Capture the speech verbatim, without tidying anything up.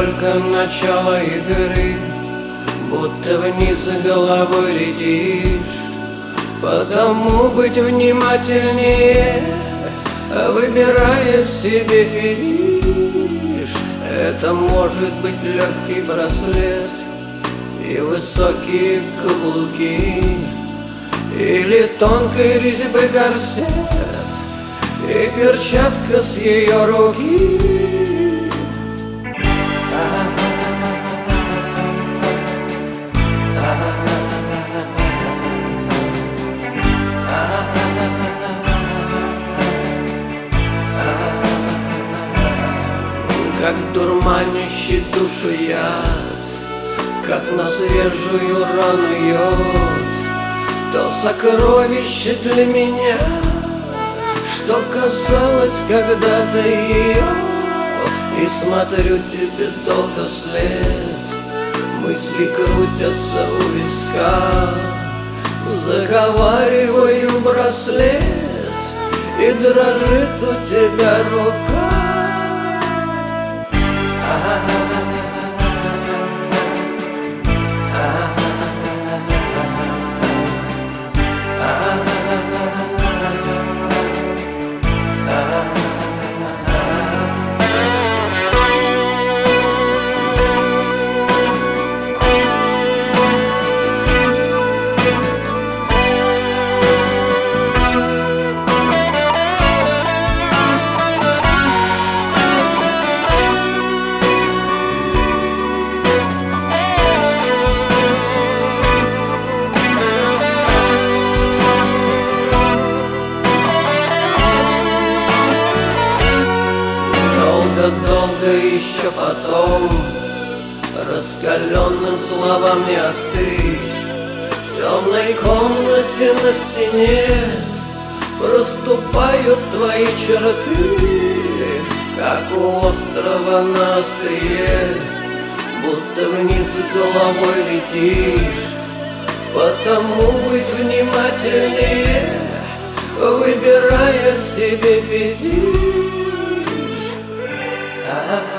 только начало игры, будто вниз головой летишь. Потому быть внимательнее, выбирая себе фетиш. Это может быть легкий браслет и высокие каблуки, или тонкой резьбы корсет и перчатка с ее руки. Как дурманящий душу яд, как на свежую рану йод, то сокровище для меня, что касалось когда-то ее. И смотрю тебе долго вслед, мысли крутятся у виска, заговариваю браслет, и дрожит у тебя рука. Долго еще потом раскаленным словам не остыть. В темной комнате на стене проступают твои черты, как у острова на острие, будто вниз головой летишь. Потому быть внимательнее, выбирая себе фетиш. Ah